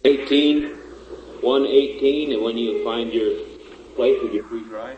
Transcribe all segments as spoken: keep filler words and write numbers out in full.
eighteen, one eighteen, and when you find your place, would you please rise?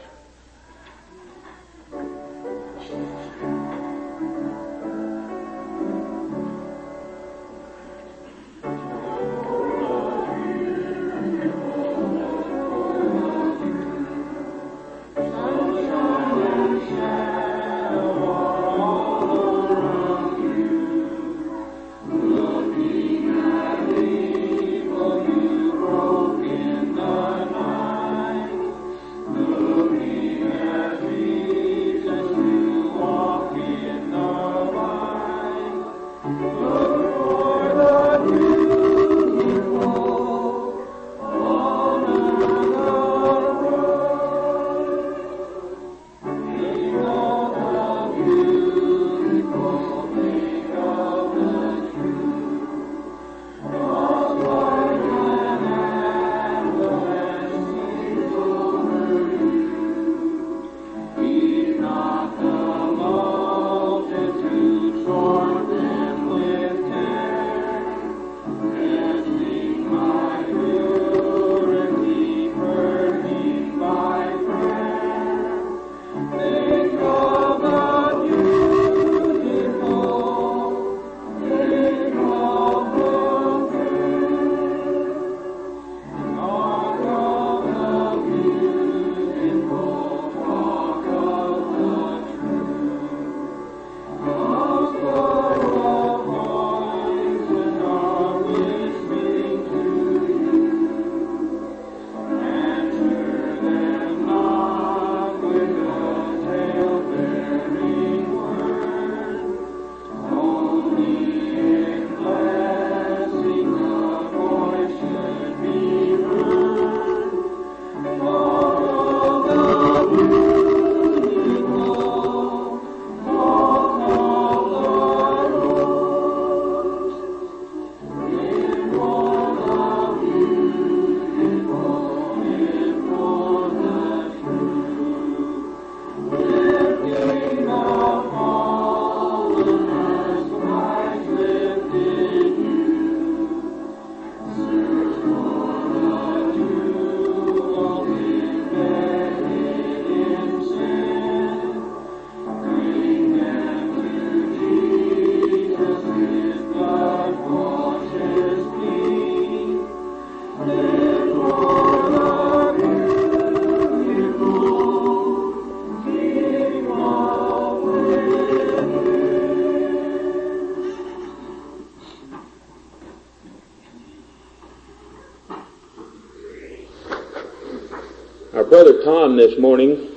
Brother Tom this morning,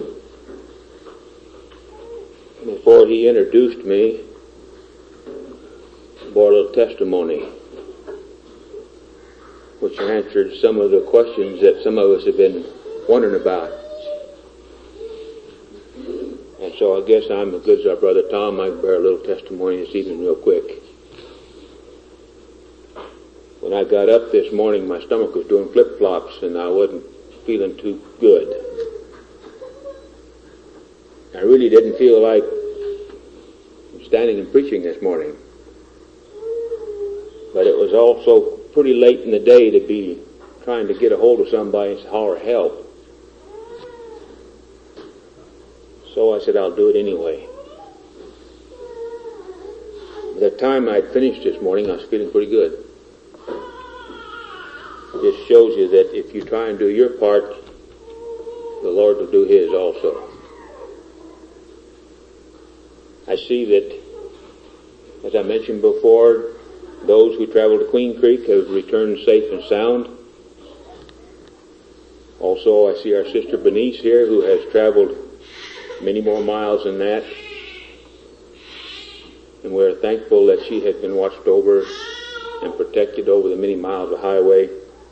before he introduced me, bore a little testimony which answered some of the questions that some of us have been wondering about. And so I guess I'm as good as our Brother Tom. I can bear a little testimony this evening real quick. When I got up this morning, my stomach was doing flip-flops and I wasn't feeling too good. I really didn't feel like standing and preaching this morning. But it was also pretty late in the day to be trying to get a hold of somebody and holler help. So I said, I'll do it anyway. By the time I'd finished this morning, I was feeling pretty good. It just shows you that if you try and do your part, the Lord will do His also. I see that, as I mentioned before, those who traveled to Queen Creek have returned safe and sound. Also, I see our sister Bernice here, who has traveled many more miles than that. And we're thankful that she has been watched over and protected over the many miles of highway.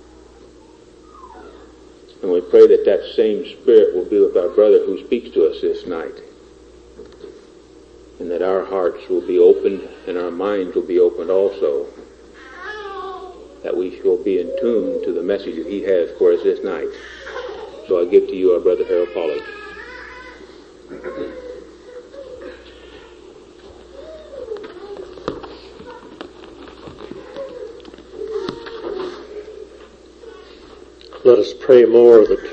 And we pray that that same spirit will be with our brother who speaks to us this night. And that our hearts will be opened and our minds will be opened also. That we shall be in tune to the message that he has for us this night. So I give to you our brother Harold Pollack. let us pray more that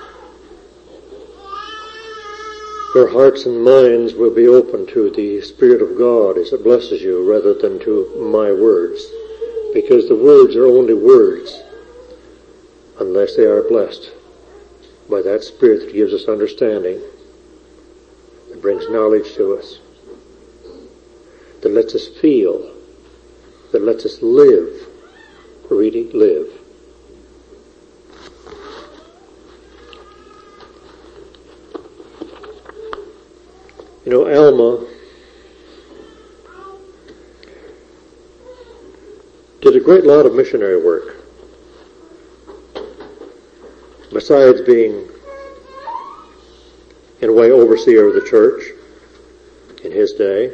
your hearts and minds will be open to the Spirit of God as it blesses you rather than to my words, because the words are only words unless they are blessed by that Spirit that gives us understanding, that brings knowledge to us, that lets us feel, that lets us live, really live. You know, Alma did a great lot of missionary work. Besides being, in a way, overseer of the church in his day,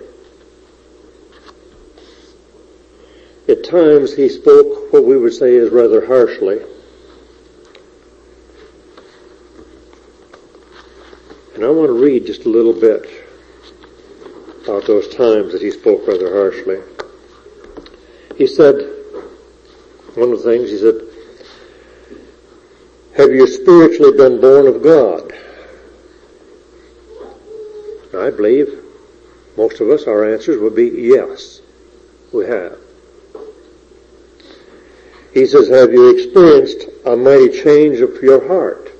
at times he spoke what we would say is rather harshly. And I want to read just a little bit about those times that he spoke rather harshly. He said, one of the things, he said, have you spiritually been born of God? I believe most of us, our answers would be yes, we have. He says, have you experienced a mighty change of your heart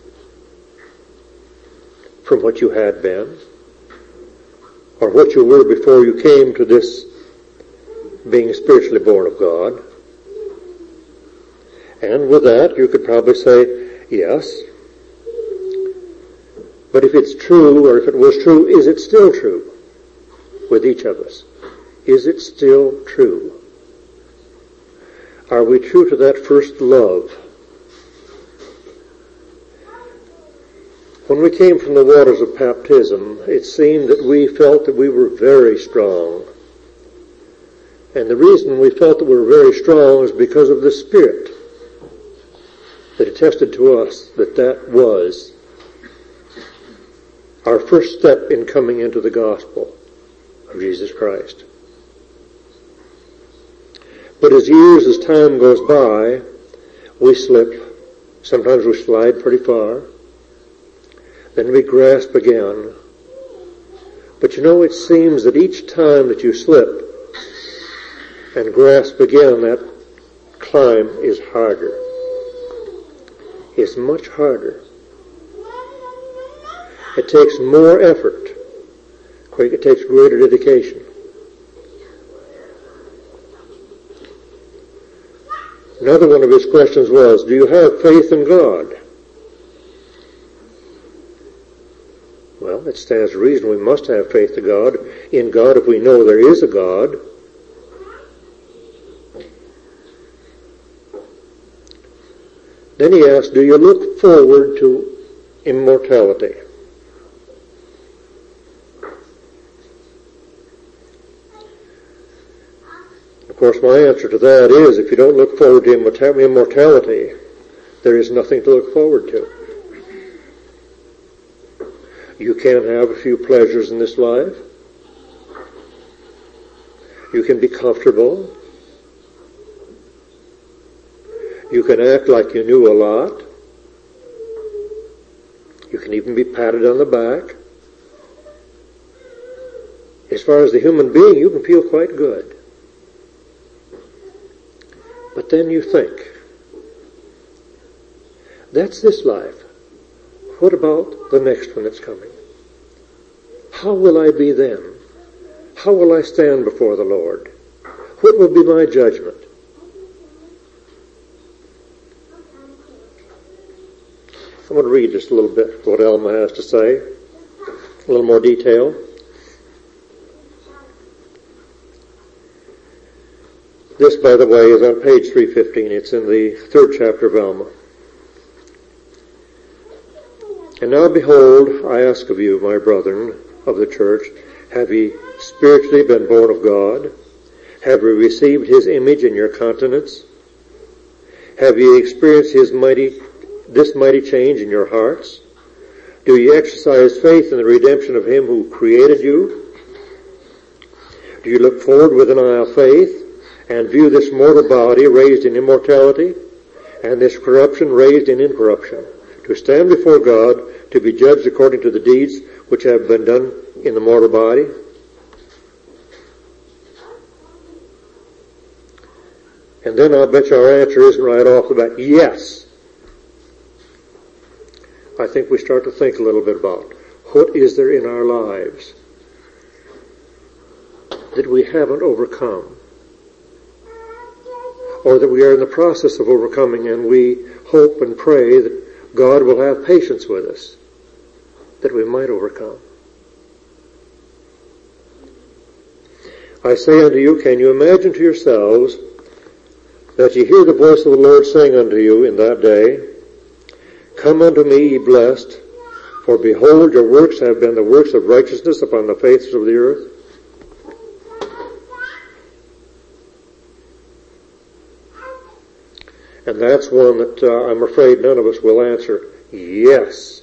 from what you had been, or what you were before you came to this being spiritually born of God? And with that, you could probably say, yes. But if it's true, or if it was true, is it still true with each of us? Is it still true? Are we true to that first love? When we came from the waters of baptism, it seemed that we felt that we were very strong. And the reason we felt that we were very strong is because of the Spirit that attested to us that that was our first step in coming into the gospel of Jesus Christ. But as years, as time goes by, we slip. Sometimes we slide pretty far. Then we grasp again. But you know, it seems that each time that you slip and grasp again, that climb is harder. It's much harder. It takes more effort. It takes greater dedication. Another one of his questions was, do you have faith in God? Well, it stands to reason we must have faith in God, in God if we know there is a God. Then he asked, do you look forward to immortality? Of course, my answer to that is, if you don't look forward to immortality, there is nothing to look forward to. You can have a few pleasures in this life. You can be comfortable. You can act like you knew a lot. You can even be patted on the back. As far as the human being, you can feel quite good. But then you think, that's this life. What about the next one that's coming? How will I be then? How will I stand before the Lord? What will be my judgment? I'm going to read just a little bit what Alma has to say, a little more detail. This, by the way, is on page three fifteen. It's in the third chapter of Alma. And now behold, I ask of you, my brethren of the church, have ye spiritually been born of God? Have ye received his image in your countenance? Have ye experienced his mighty, this mighty change in your hearts? Do ye exercise faith in the redemption of him who created you? Do you look forward with an eye of faith and view this mortal body raised in immortality and this corruption raised in incorruption, to stand before God, to be judged according to the deeds which have been done in the mortal body. And then I'll bet you our answer isn't right off the bat, yes. I think we start to think a little bit about what is there in our lives that we haven't overcome, or that we are in the process of overcoming, and we hope and pray that God will have patience with us, that we might overcome. I say unto you, can you imagine to yourselves that ye hear the voice of the Lord saying unto you in that day, Come unto me, ye blessed, for behold, your works have been the works of righteousness upon the faces of the earth? And that's one that uh, I'm afraid none of us will answer yes.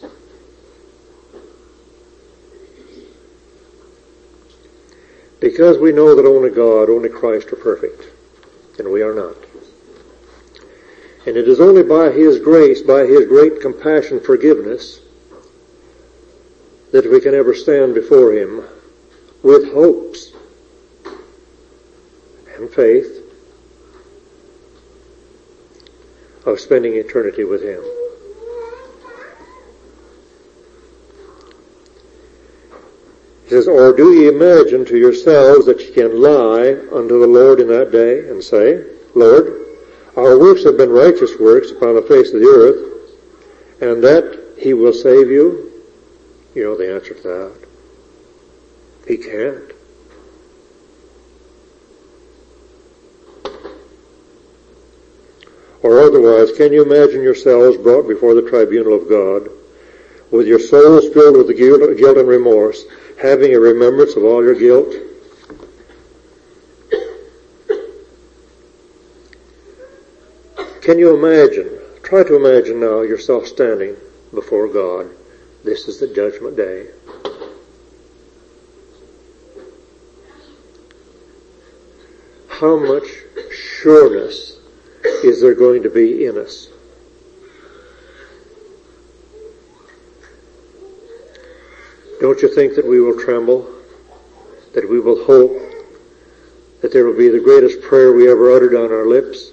Because we know that only God, only Christ are perfect, and we are not. And it is only by His grace, by His great compassion, forgiveness, that we can ever stand before Him with hopes and faith of spending eternity with Him. He says, Or do ye imagine to yourselves that ye can lie unto the Lord in that day and say, Lord, our works have been righteous works upon the face of the earth, and that He will save you? You know the answer to that. He can't. Or otherwise, can you imagine yourselves brought before the tribunal of God, with your souls filled with the guilt and remorse, having a remembrance of all your guilt? Can you imagine, try to imagine now yourself standing before God. This is the judgment day. How much sureness is there going to be in us? Don't you think that we will tremble? That we will hope? That there will be the greatest prayer we ever uttered on our lips?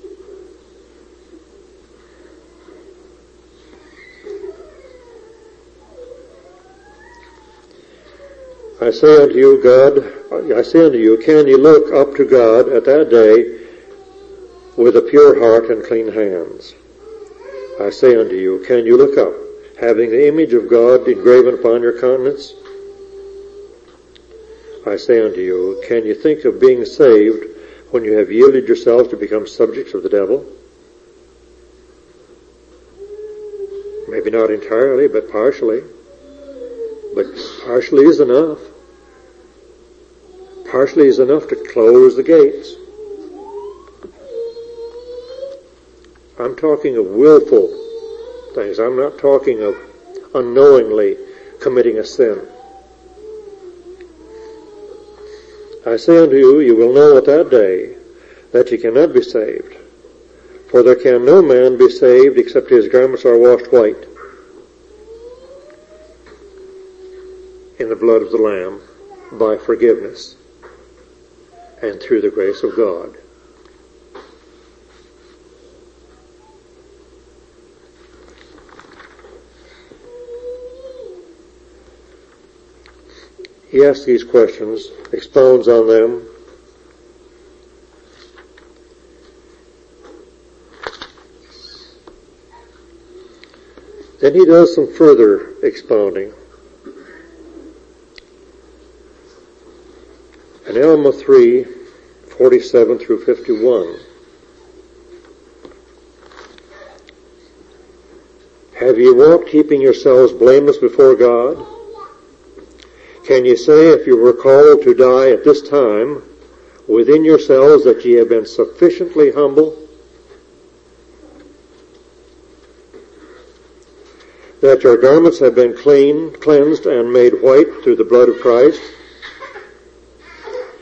I say unto you, God, I say unto you, can ye look up to God at that day with a pure heart and clean hands? I say unto you, can you look up, having the image of God engraven upon your countenance? I say unto you, can you think of being saved when you have yielded yourselves to become subjects of the devil? Maybe not entirely, but partially. But partially is enough. Partially is enough to close the gates. I'm talking of willful things. I'm not talking of unknowingly committing a sin. I say unto you, you will know at that day that ye cannot be saved. For there can no man be saved except his garments are washed white in the blood of the Lamb by forgiveness and through the grace of God. He asks these questions, expounds on them. Then he does some further expounding. In Alma three, forty-seven through fifty-one. Have ye walked keeping yourselves blameless before God? Can ye say, if you were called to die at this time, within yourselves that ye have been sufficiently humble? That your garments have been clean, cleansed, and made white through the blood of Christ?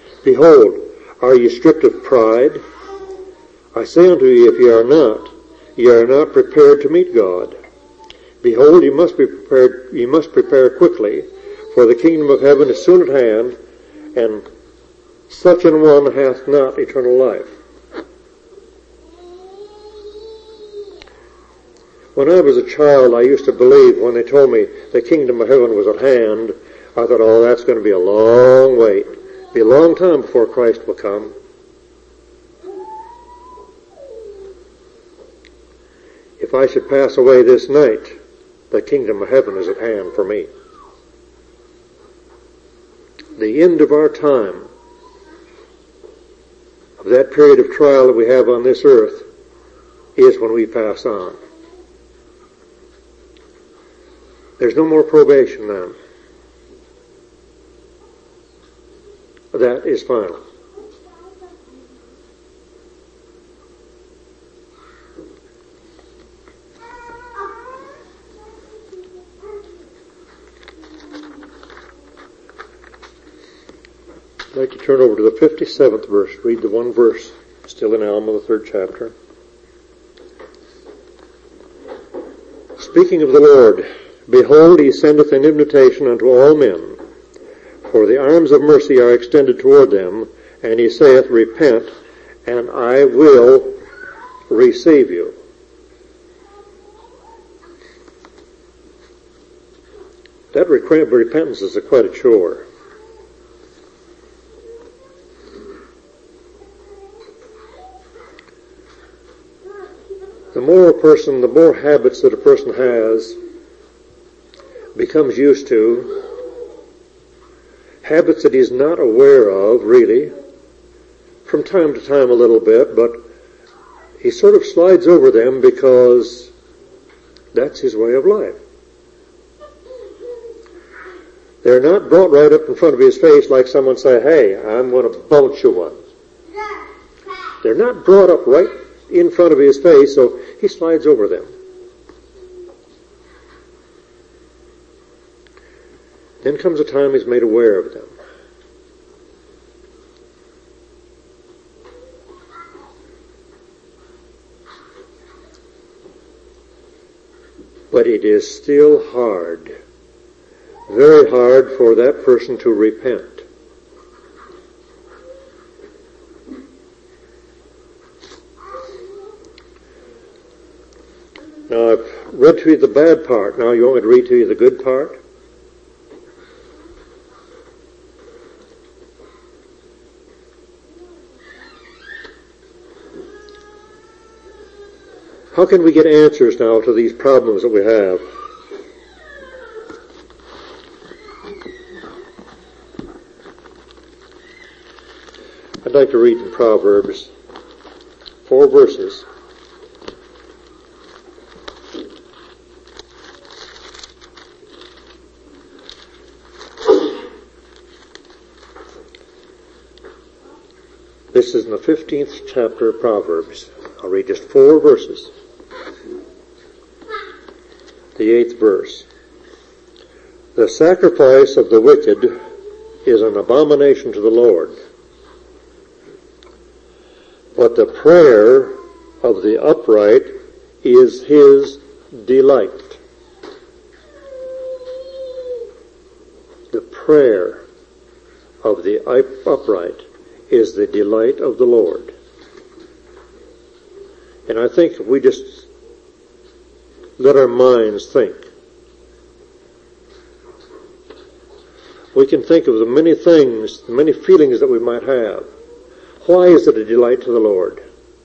Behold, are ye stripped of pride? I say unto you, if ye are not, ye are not prepared to meet God. Behold, you must be prepared, you must prepare quickly, for the kingdom of heaven is soon at hand, and such an one hath not eternal life. When I was a child, I used to believe when they told me the kingdom of heaven was at hand, I thought, oh, that's going to be a long wait. It'll be a long time before Christ will come. If I should pass away this night, the kingdom of heaven is at hand for me. The end of our time, of that period of trial that we have on this earth, is when we pass on. There's no more probation then. That is final. I'd like to turn over to the fifty-seventh verse, read the one verse, still in Alma, the third chapter. Speaking of the Lord, behold, he sendeth an invitation unto all men, for the arms of mercy are extended toward them, and he saith, repent, and I will receive you. That repentance is a quite a chore. The more a person, the more habits that a person has, becomes used to, habits that he's not aware of, really, from time to time a little bit, but he sort of slides over them because that's his way of life. They're not brought right up in front of his face like someone say, hey, I'm going to bounce you one. They're not brought up right in front of his face, so he slides over them. Then comes a time he's made aware of them. But it is still hard, very hard for that person to repent. Now, I've read to you the bad part. Now, you want me to read to you the good part? How can we get answers now to these problems that we have? I'd like to read in Proverbs four verses. This is in the fifteenth chapter of Proverbs. I'll read just four verses. The eighth verse. The sacrifice of the wicked is an abomination to the Lord, but the prayer of the upright is his delight. The prayer of the upright is the delight of the Lord. And I think if we just let our minds think, we can think of the many things, the many feelings that we might have. Why is it a delight to the Lord?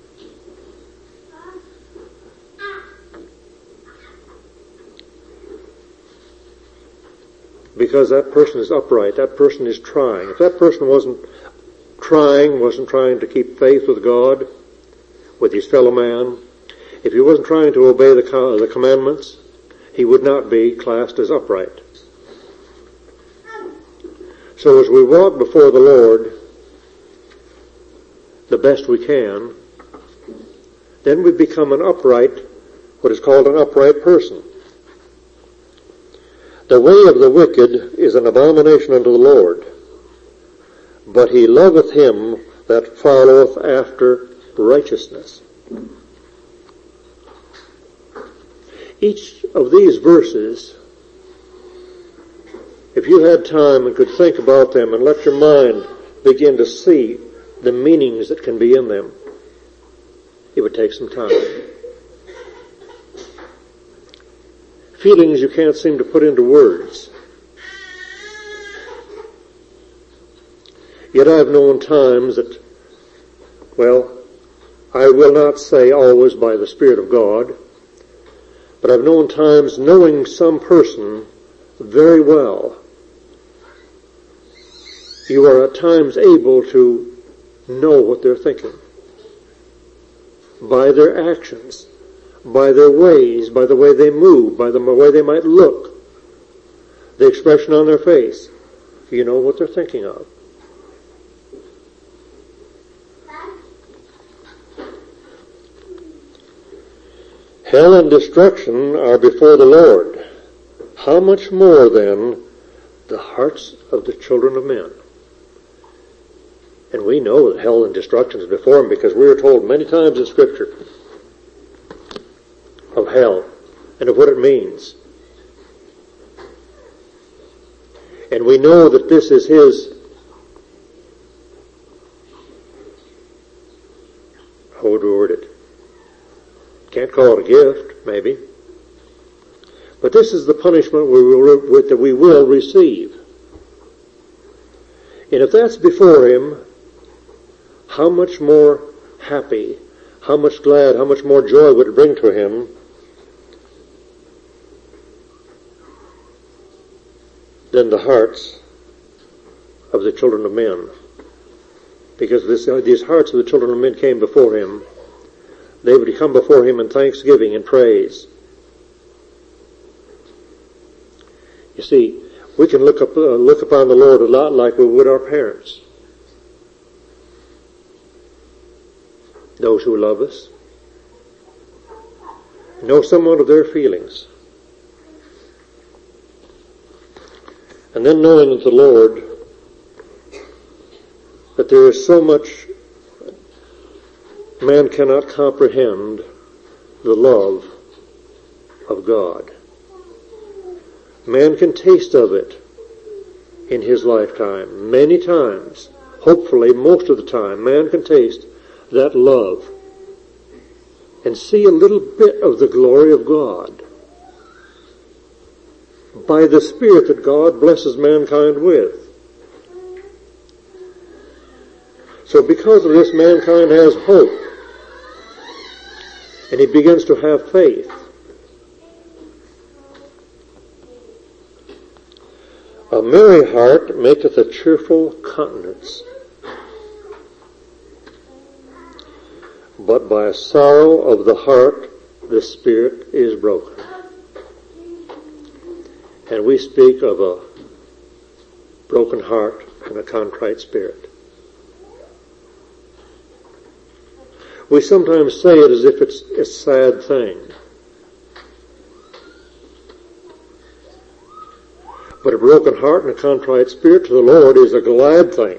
Because that person is upright, that person is trying. If that person wasn't trying, wasn't trying to keep faith with God, with his fellow man, if he wasn't trying to obey the, the commandments, he would not be classed as upright. So as we walk before the Lord the best we can, then we become an upright, what is called an upright person. The way of the wicked is an abomination unto the Lord, but he loveth him that followeth after righteousness. each of these verses, if you had time and could think about them and let your mind begin to see the meanings that can be in them, it would take some time. Feelings you can't seem to put into words. Yet I've known times that, well, I will not say always by the Spirit of God, but I've known times knowing some person very well, you are at times able to know what they're thinking by their actions, by their ways, by the way they move, by the way they might look, the expression on their face. You know what they're thinking of. Hell and destruction are before the Lord. How much more then the hearts of the children of men? And we know that hell and destruction is before him because we are told many times in Scripture of hell and of what it means. And we know that this is his, how would we word it? Can't call it a gift, maybe. But this is the punishment we will, that we will receive. And if that's before him, how much more happy, how much glad, how much more joy would it bring to him than the hearts of the children of men? Because this, these hearts of the children of men came before him. They would come before him in thanksgiving and praise. You see, we can look up, uh, look upon the Lord a lot like we would our parents. Those who love us know somewhat of their feelings. And then knowing that the Lord, that there is so much man cannot comprehend the love of God. Man can taste of it in his lifetime. Many times, hopefully most of the time, man can taste that love and see a little bit of the glory of God by the Spirit that God blesses mankind with. So because of this, mankind has hope, and he begins to have faith. A merry heart maketh a cheerful countenance, but by sorrow of the heart the spirit is broken. And we speak of a broken heart and a contrite spirit. We sometimes say it as if it's a sad thing. But a broken heart and a contrite spirit to the Lord is a glad thing.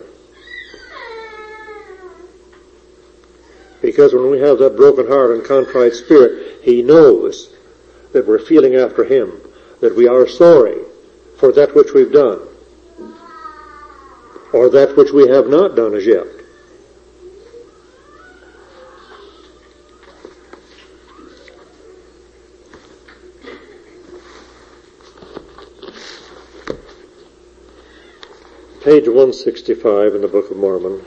Because when we have that broken heart and contrite spirit, he knows that we're feeling after him, that we are sorry for that which we've done, or that which we have not done as yet. Page one sixty-five in the Book of Mormon,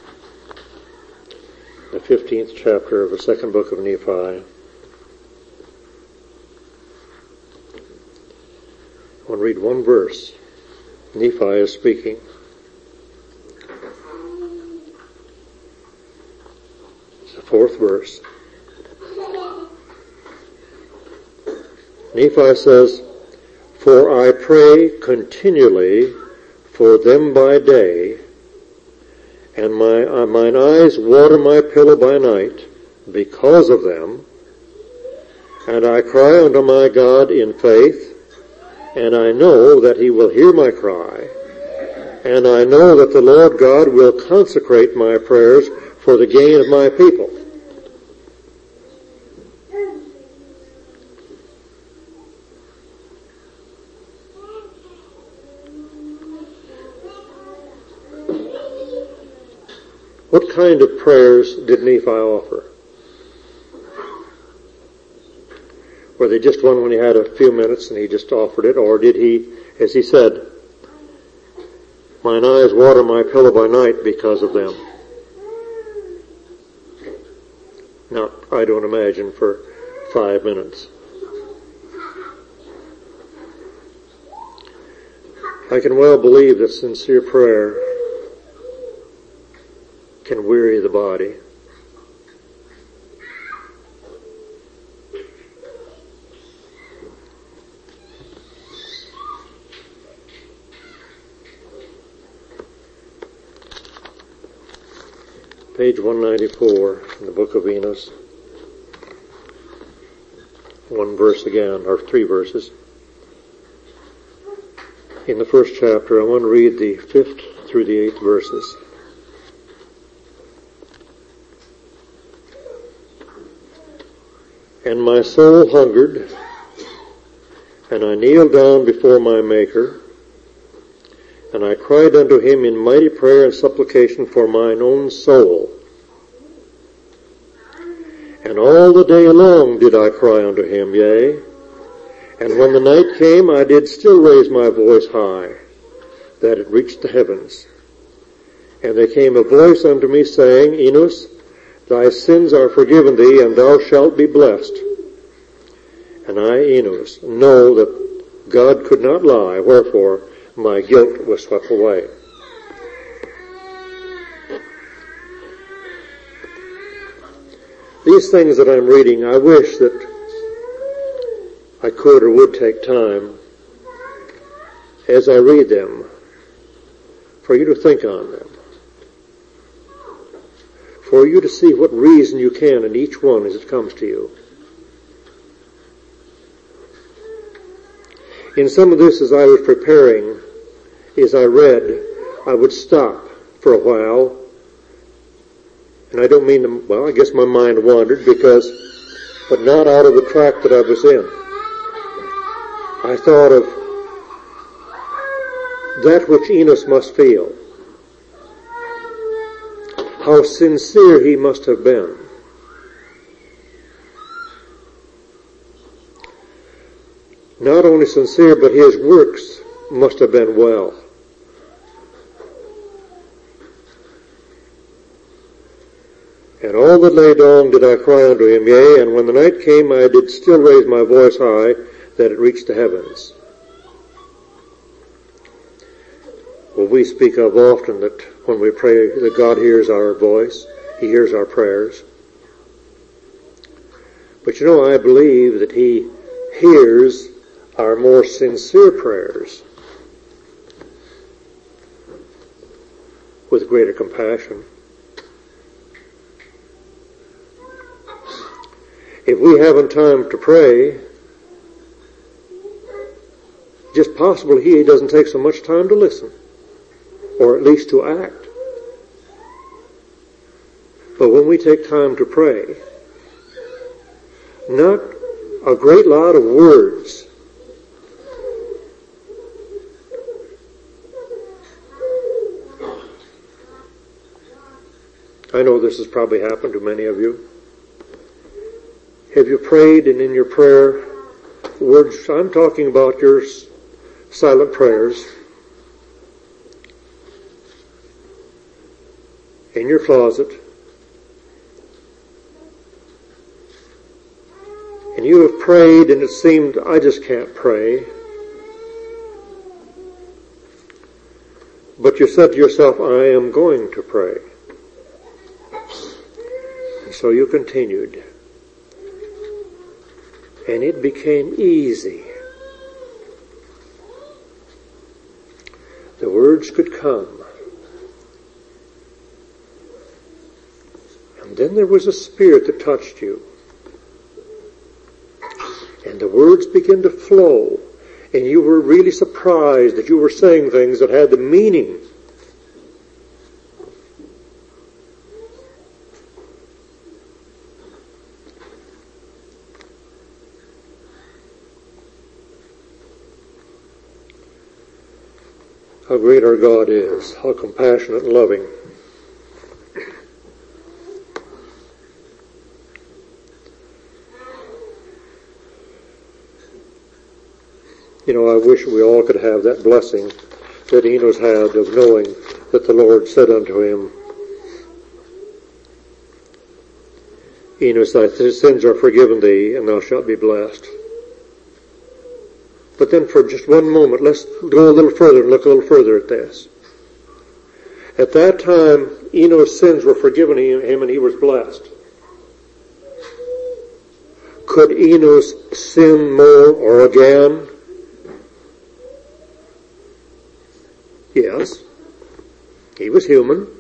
the fifteenth chapter of the second book of Nephi. I want to read one verse. Nephi is speaking. It's the fourth verse. Nephi says, "For I pray continually for them by day, and my uh, mine eyes water my pillow by night because of them. And I cry unto my God in faith, and I know that he will hear my cry, and I know that the Lord God will consecrate my prayers for the gain of my people." kind of prayers did Nephi offer? Were they just one when he had a few minutes and he just offered it? Or did he, as he said, mine eyes water my pillow by night because of them? Not, I don't imagine, for five minutes. I can well believe that sincere prayer can weary the body. Page one ninety-four in the book of Enos. One verse again, or three verses. In the first chapter, I want to read the fifth through the eighth verses. And my soul hungered, and I kneeled down before my Maker, and I cried unto him in mighty prayer and supplication for mine own soul. And all the day long did I cry unto him, yea, and when the night came, I did still raise my voice high, that it reached the heavens. And there came a voice unto me, saying, Enos, thy sins are forgiven thee, and thou shalt be blessed. And I, Enos, know that God could not lie, wherefore my guilt was swept away. These things that I'm reading, I wish that I could or would take time as I read them for you to think on them, for you to see what reason you can in each one as it comes to you. In some of this, as I was preparing, as I read, I would stop for a while, and I don't mean to, well, I guess my mind wandered because, but not out of the track that I was in. I thought of that which Enos must feel, how sincere he must have been. Not only sincere, but his works must have been well. And all the day long did I cry unto him, yea, and when the night came, I did still raise my voice high, that it reached the heavens. Well, we speak of often that when we pray, that God hears our voice, he hears our prayers. But you know, I believe that he hears our more sincere prayers with greater compassion. If we haven't time to pray, just possible he doesn't take so much time to listen, or at least to act. But when we take time to pray, not a great lot of words, I know this has probably happened to many of you. Have you prayed, and in your prayer, words, I'm talking about your silent prayers, in your closet, and you have prayed and it seemed, I just can't pray. But you said to yourself, I am going to pray. And so you continued. And it became easy. The words could come. And then there was a spirit that touched you. And the words began to flow. And you were really surprised that you were saying things that had the meaning. How great our God is, how compassionate and loving. You know, I wish we all could have that blessing that Enos had of knowing that the Lord said unto him, Enos, thy sins are forgiven thee, and thou shalt be blessed. But then for just one moment, let's go a little further and look a little further at this. At that time, Enos' sins were forgiven him and he was blessed. Could Enos sin more or again? Yes. He was human.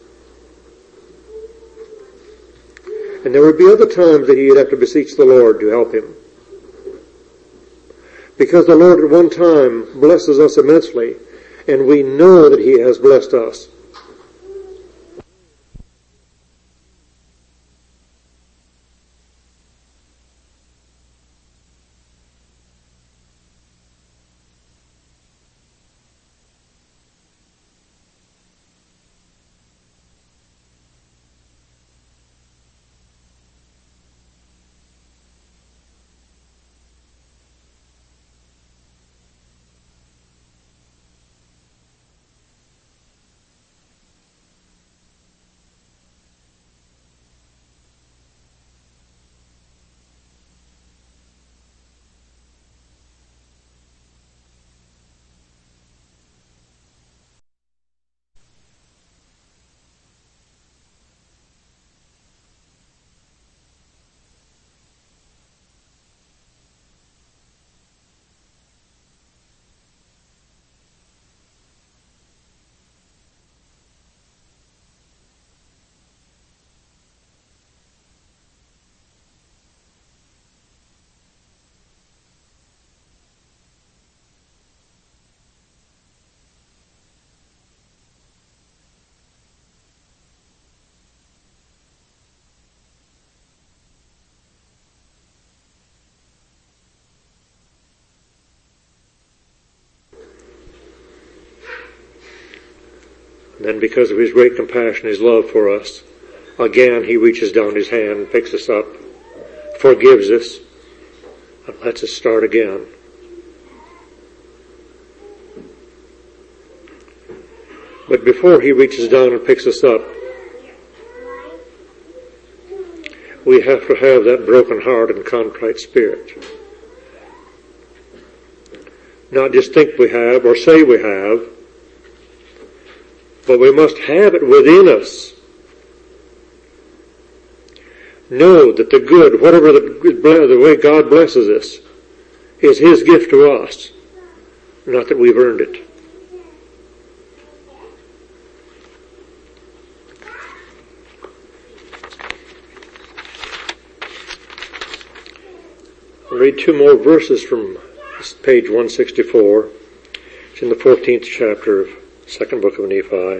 And there would be other times that he'd have to beseech the Lord to help him. Because the Lord at one time blesses us immensely, and we know that he has blessed us. Then because of his great compassion, his love for us, again he reaches down his hand, picks us up, forgives us, and lets us start again. But before he reaches down and picks us up, we have to have that broken heart and contrite spirit. Not just think we have or say we have, but we must have it within us. Know that the good, whatever the, the way God blesses us, is his gift to us, not that we've earned it. I'll read two more verses from page one sixty-four. It's in the fourteenth chapter of second book of Nephi.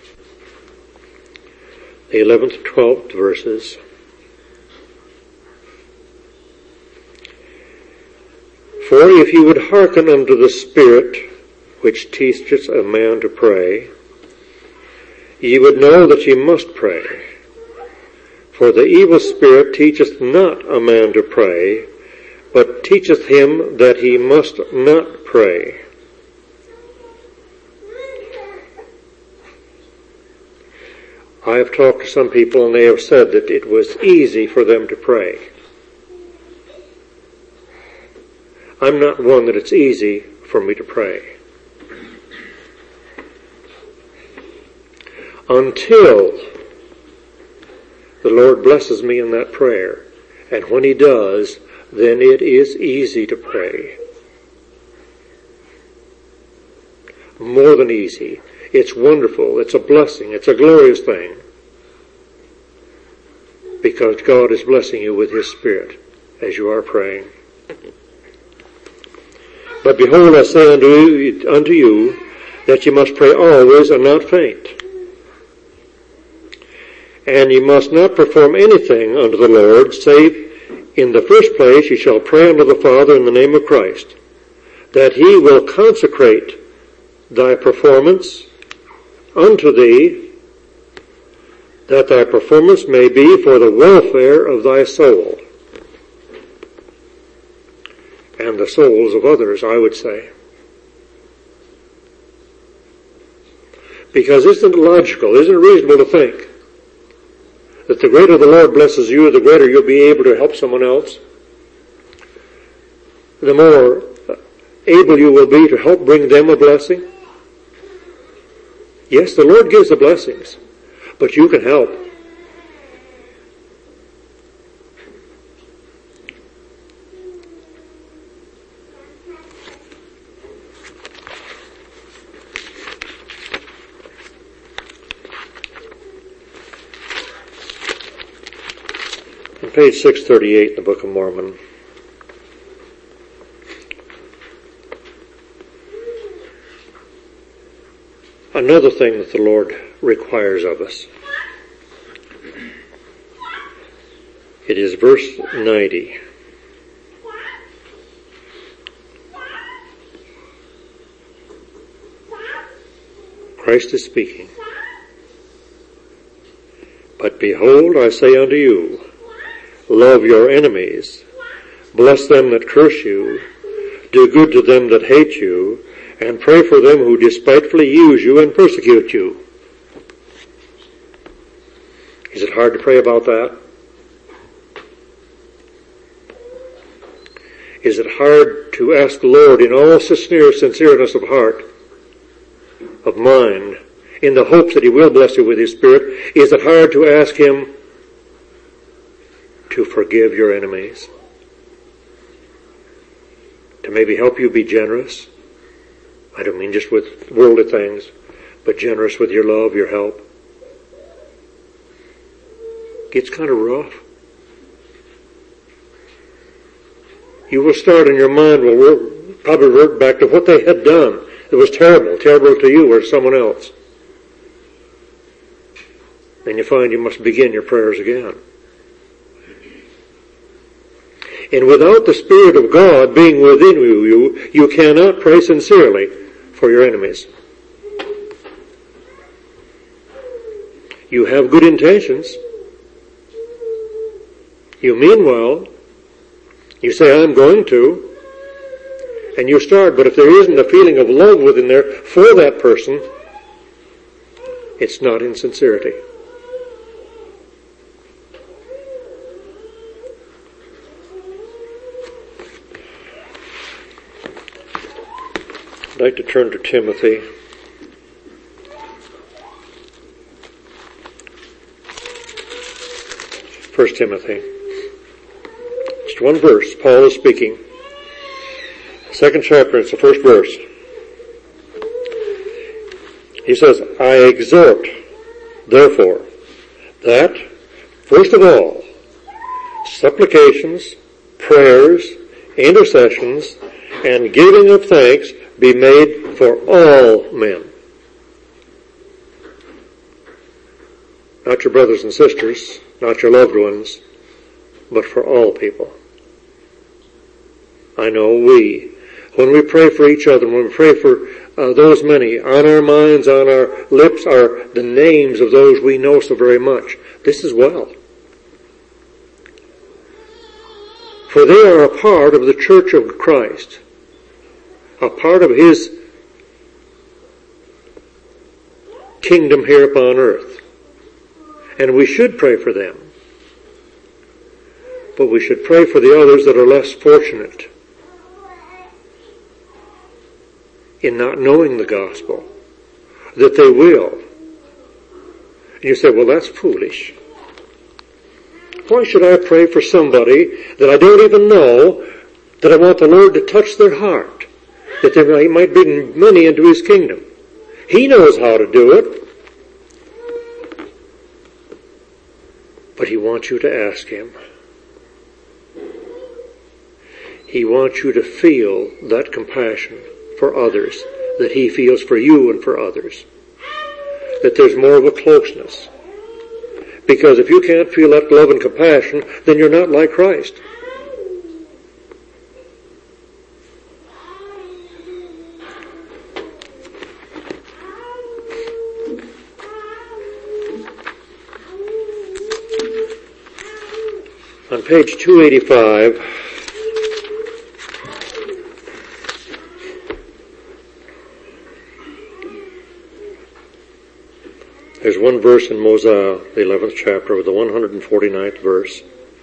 The eleventh and twelfth verses. For if you would hearken unto the Spirit which teacheth a man to pray, ye would know that ye must pray. For the evil spirit teacheth not a man to pray, but teacheth him that he must not pray. I have talked to some people and they have said that it was easy for them to pray. I'm not one that it's easy for me to pray. Until the Lord blesses me in that prayer. And when he does, then it is easy to pray. More than easy. It's wonderful. It's a blessing. It's a glorious thing. Because God is blessing you with his Spirit as you are praying. But behold, I say unto you, unto you that ye must pray always and not faint. And ye must not perform anything unto the Lord, save in the first place ye shall pray unto the Father in the name of Christ, that he will consecrate thy performance unto thee, that thy performance may be for the welfare of thy soul. and the souls of others, I would say. Because isn't it logical, isn't it reasonable to think that the greater the Lord blesses you, the greater you'll be able to help someone else? The more able you will be to help bring them a blessing? Yes, the Lord gives the blessings, but you can help. On page six thirty-eight in the Book of Mormon, another thing that the Lord requires of us. It is verse ninety. Christ is speaking. But behold, I say unto you, love your enemies, bless them that curse you, do good to them that hate you, and pray for them who despitefully use you and persecute you. Is it hard to pray about that? Is it hard to ask the Lord in all sincere sincereness of heart, of mind, in the hopes that He will bless you with His Spirit? Is it hard to ask Him to forgive your enemies? To maybe help you be generous? I don't mean just with worldly things, but generous with your love, your help. Gets kind of rough. You will start in your mind, will work, probably revert back to what they had done. It was terrible, terrible to you or to someone else. Then you find you must begin your prayers again. And without the Spirit of God being within you, you, you cannot pray sincerely for your enemies. You have good intentions. You mean well. You say, I'm going to. And you start, but if there isn't a feeling of love within there for that person, it's not in sincerity. I'd like to turn to Timothy. First Timothy. Just one verse. Paul is speaking. Second chapter, it's the first verse. He says, I exhort, therefore, that, first of all, supplications, prayers, intercessions, and giving of thanks be made for all men. Not your brothers and sisters, not your loved ones, but for all people. I know we, when we pray for each other, when we pray for uh, those many, on our minds, on our lips are the names of those we know so very much. This is well. For they are a part of the church of Christ, a part of His kingdom here upon earth. And we should pray for them. But we should pray for the others that are less fortunate in not knowing the gospel, that they will. And you say, well, that's foolish. Why should I pray for somebody that I don't even know, that I want the Lord to touch their heart, that He might bring many into His kingdom? He knows how to do it. But He wants you to ask Him. He wants you to feel that compassion for others that He feels for you and for others. That there's more of a closeness. Because if you can't feel that love and compassion, then you're not like Christ. On page two eighty-five, There's one verse in Mosiah, the eleventh chapter, the one hundred forty-ninth verse.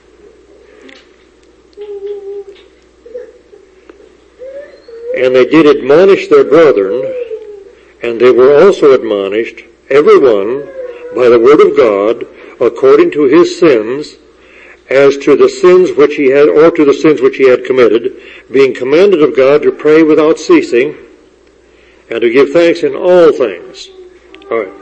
And they did admonish their brethren, and they were also admonished, every one, by the word of God, according to his sins, as to the sins which he had, or to the sins which he had committed, being commanded of God to pray without ceasing, and to give thanks in all things. All right.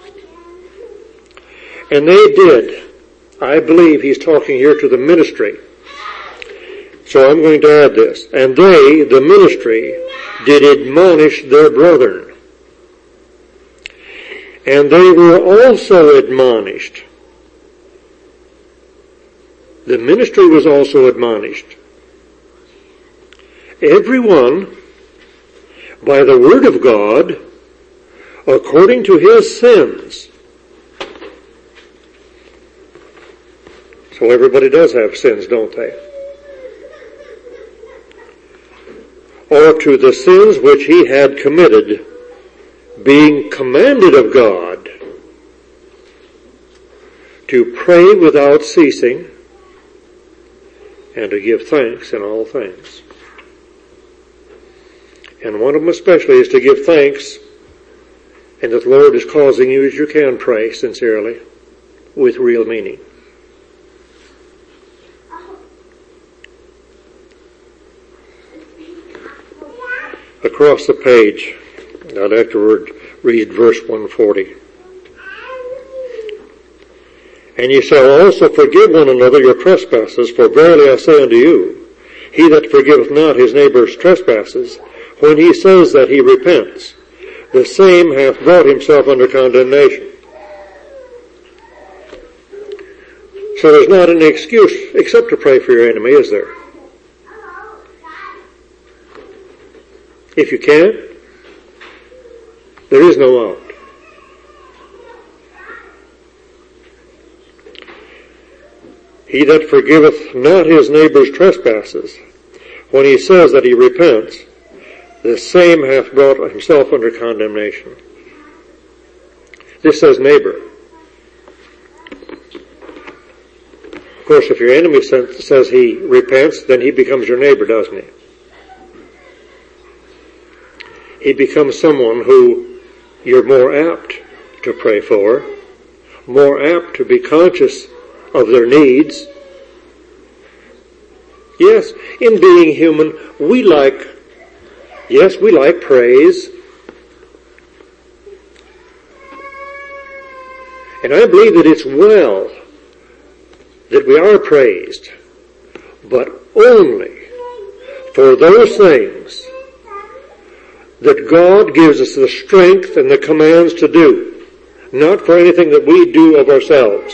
And they did. I believe he's talking here to the ministry. So I'm going to add this. And they, the ministry, did admonish their brethren. And they were also admonished. The ministry was also admonished. Everyone, by the word of God, according to his sins. So everybody does have sins, don't they? Or to the sins which he had committed, being commanded of God to pray without ceasing and to give thanks in all things. And one of them especially is to give thanks, and that the Lord is causing you as you can pray sincerely with real meaning. Across the page, I'd like to read verse one forty. And ye shall also forgive one another your trespasses, for verily I say unto you, he that forgiveth not his neighbor's trespasses, when he says that he repents, the same hath brought himself under condemnation. So there's not any excuse except to pray for your enemy, is there? If you can't, there is no out. He that forgiveth not his neighbor's trespasses, when he says that he repents, the same hath brought himself under condemnation. This says neighbor. Of course, if your enemy says he repents, then he becomes your neighbor, doesn't he? He becomes someone who you're more apt to pray for, more apt to be conscious of their needs. Yes, in being human, we like, yes, we like praise. And I believe that it's well that we are praised, but only for those things that God gives us the strength and the commands to do, not for anything that we do of ourselves.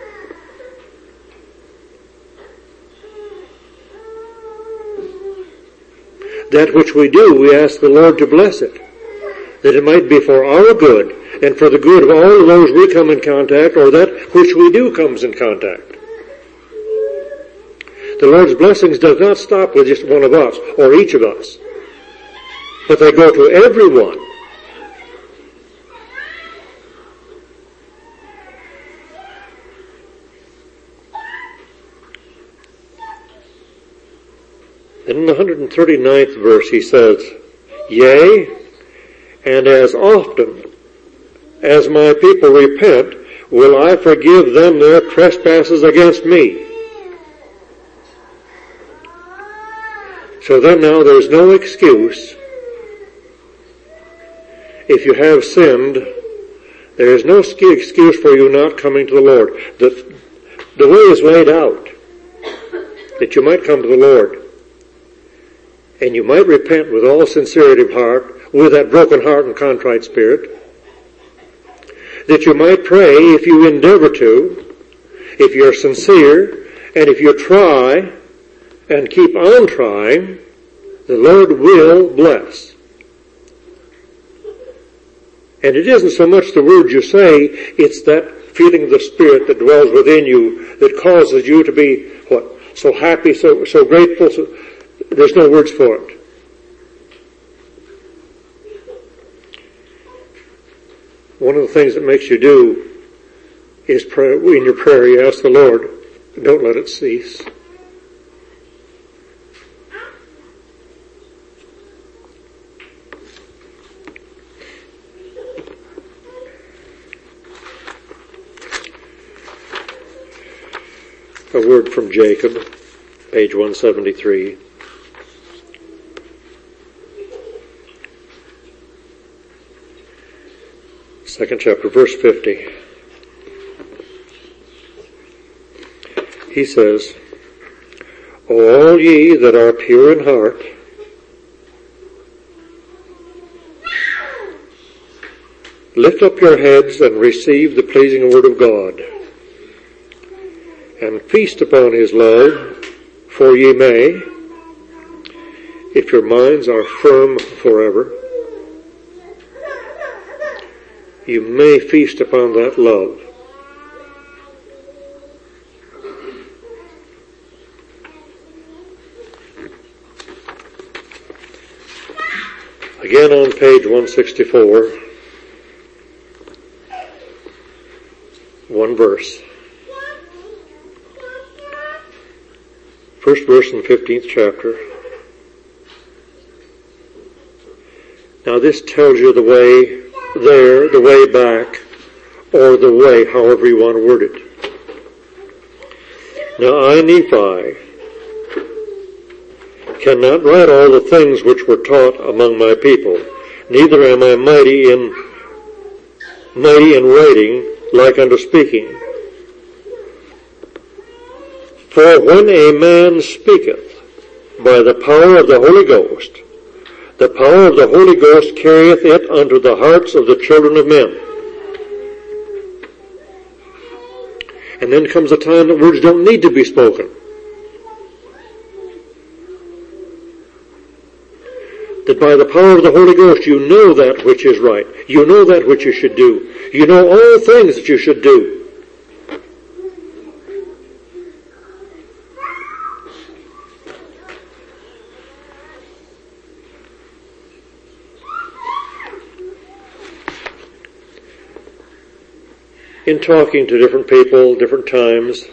That which we do, we ask the Lord to bless it, that it might be for our good and for the good of all of those we come in contact, or that which we do comes in contact. The Lord's blessings does not stop with just one of us or each of us, but they go to everyone. In the one hundred thirty-ninth verse he says, Yea, and as often as my people repent, will I forgive them their trespasses against me. So then now there's no excuse. If you have sinned, there is no excuse for you not coming to the Lord. The, the way is laid out that you might come to the Lord. And you might repent with all sincerity of heart, with that broken heart and contrite spirit. That you might pray, if you endeavor to, if you're sincere, and if you try and keep on trying, the Lord will bless. And it isn't so much the words you say, it's that feeling of the Spirit that dwells within you that causes you to be, what, so happy, so, so grateful, so, there's no words for it. One of the things that makes you do is pray, in your prayer you ask the Lord, don't let it cease. A word from Jacob, page one seventy-three. Second chapter, verse fifty. He says, O all ye that are pure in heart, lift up your heads and receive the pleasing word of God, and feast upon his love, for ye may, if your minds are firm forever, you may feast upon that love. Again on page one sixty-four, one verse. First verse in the fifteenth chapter. Now this tells you the way there, the way back, or the way, however you want to word it. Now I, Nephi, cannot write all the things which were taught among my people, neither am I mighty in mighty in writing like unto speaking. For when a man speaketh by the power of the Holy Ghost, the power of the Holy Ghost carrieth it unto the hearts of the children of men. And then comes a time that words don't need to be spoken. That by the power of the Holy Ghost you know that which is right. You know that which you should do. You know all things that you should do. In talking to different people, different times,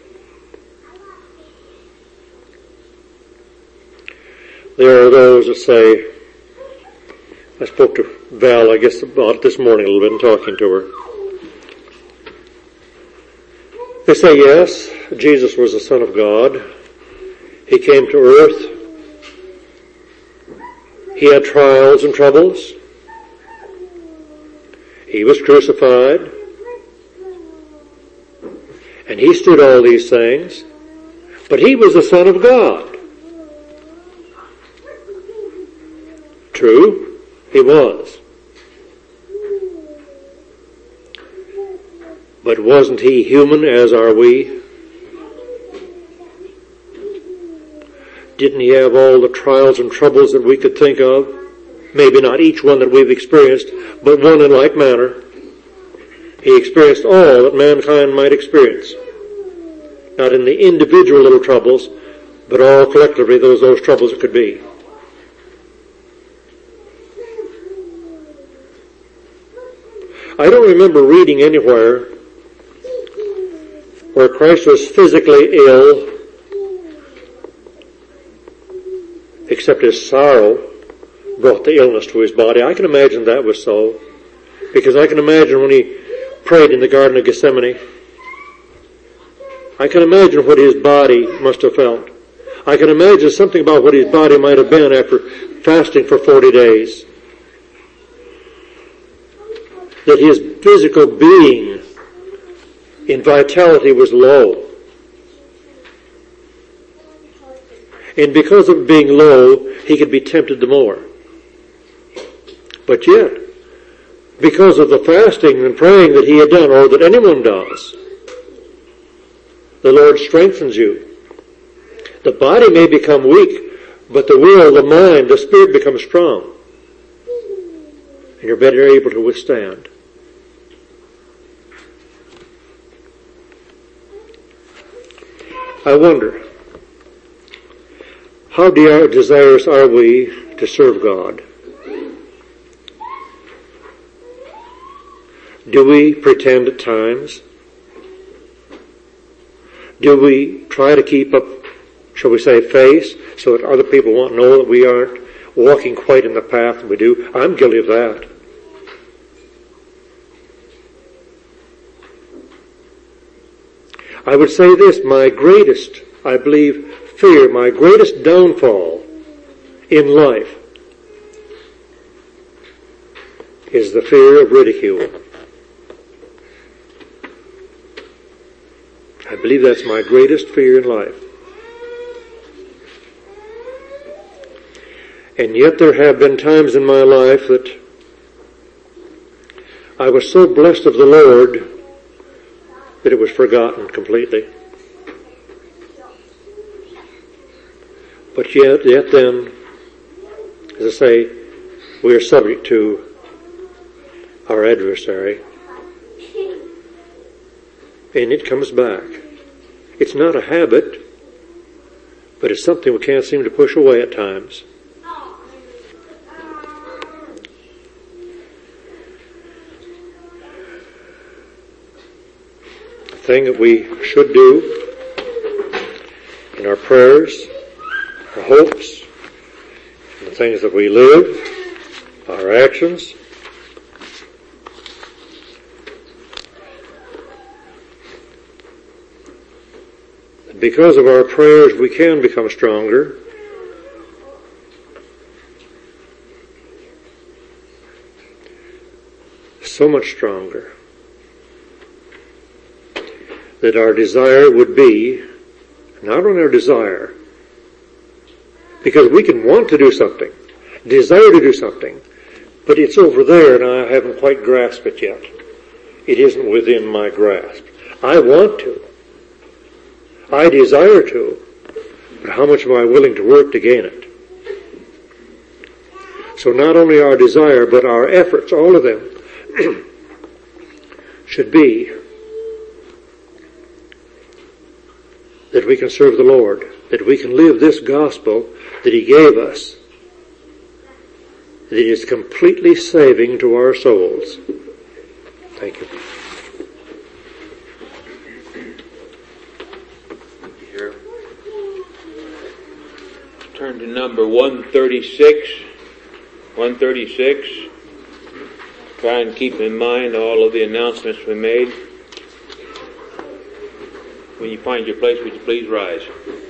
there are those that say, I spoke to Val, I guess, about this morning a little bit in talking to her. They say, yes, Jesus was the Son of God. He came to earth. He had trials and troubles. He was crucified. And he stood all these things. But he was the Son of God. True, he was. But wasn't he human as are we? Didn't he have all the trials and troubles that we could think of? Maybe not each one that we've experienced, but one in like manner. He experienced all that mankind might experience. Not in the individual little troubles, but all collectively those, those troubles it could be. I don't remember reading anywhere where Christ was physically ill, except his sorrow brought the illness to his body. I can imagine that was so, because I can imagine when he prayed in the Garden of Gethsemane, I can imagine what his body must have felt. I can imagine something about what his body might have been after fasting for forty days. That his physical being in vitality was low. And because of being low, he could be tempted the more. But yet, because of the fasting and praying that he had done, or that anyone does, the Lord strengthens you. The body may become weak, but the will, the mind, the spirit becomes strong. And you're better able to withstand. I wonder, how desirous are we to serve God? Do we pretend at times? Do we try to keep up, shall we say, face, so that other people won't know that we aren't walking quite in the path we do? I'm guilty of that. I would say this, my greatest, I believe, fear, my greatest downfall in life is the fear of ridicule. I believe that's my greatest fear in life. And yet there have been times in my life that I was so blessed of the Lord that it was forgotten completely. But yet, yet then, as I say, we are subject to our adversary. And it comes back. It's not a habit, but it's something we can't seem to push away at times. The thing that we should do in our prayers, our hopes, and the things that we live, our actions, because of our prayers, we can become stronger. So much stronger that our desire would be, not only our desire, because we can want to do something, desire to do something, but it's over there and I haven't quite grasped it yet. It isn't within my grasp. I want to. I desire to, but how much am I willing to work to gain it? So not only our desire, but our efforts, all of them, should be that we can serve the Lord, that we can live this gospel that He gave us, that is completely saving to our souls. Thank you. Turn to number one thirty-six. one thirty-six. Try and keep in mind all of the announcements we made. When you find your place, would you please rise?